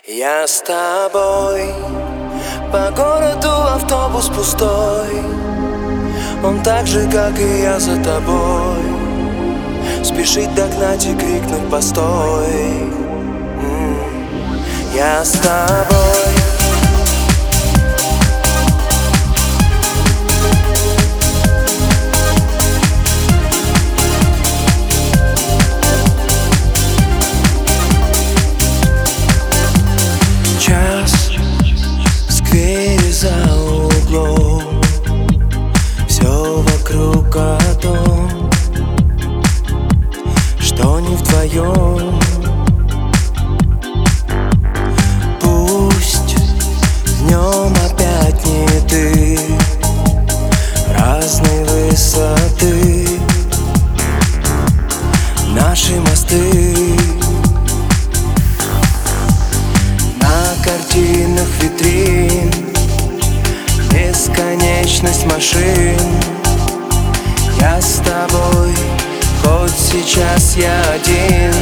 Я с тобой, по городу автобус пустой. Он так же, как и я, за тобой. Спешить догнать и крикнуть постой. Я с тобой. Час в сквере за углом, все вокруг о том, что не вдвоем. Пусть днем опять не ты, разной высоты наши мосты. Картинах витрин, бесконечность машин. Я с тобой, хоть сейчас я один.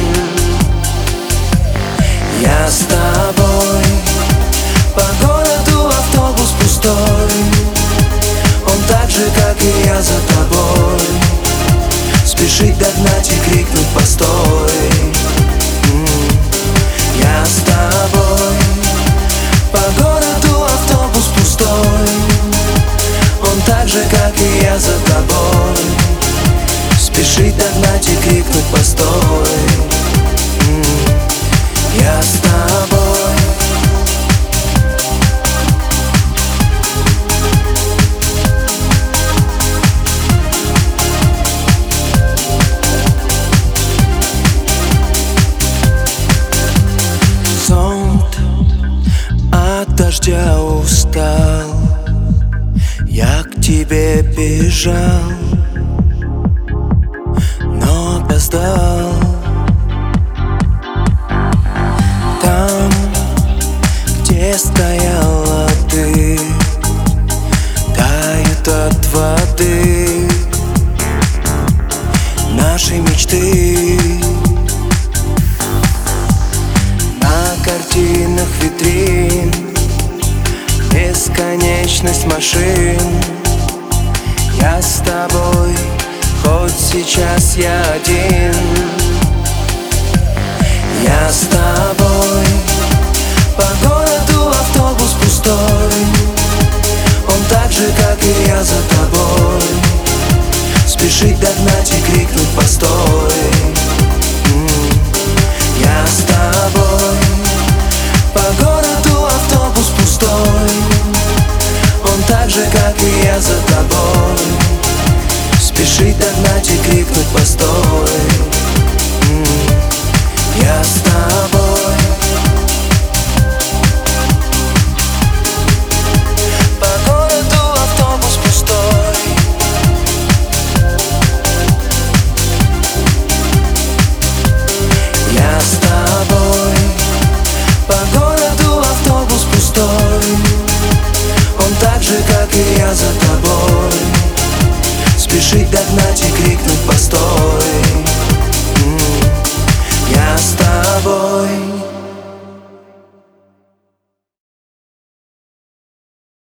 Я с тобой, по городу автобус пустой. Он так же, как и я, за тобой. Спешить догнать и крикнуть постой. Я с тобой, по городу автобус пустой. Он так же, как и я, за тобой. Спешить догнать и крикнуть постой. Я с тобой. От дождя устал, я к тебе бежал, но опоздал. Там, где стояла ты, тают от воды наши мечты. На картинах витрин, бесконечность машин. Я с тобой, хоть сейчас я один. Я с тобой, по городу автобус пустой. Он так же, как и я, за тобой. Спешить догнать и крикнуть постой. Я с тобой, по городу автобус пустой. Он так же, как и я, за тобой. Спешить догнать и крикнуть постой. Я с тобой, по городу автобус пустой. Я с тобой, по городу автобус пустой. Он так же, как и я, за тобой. Спешить догнать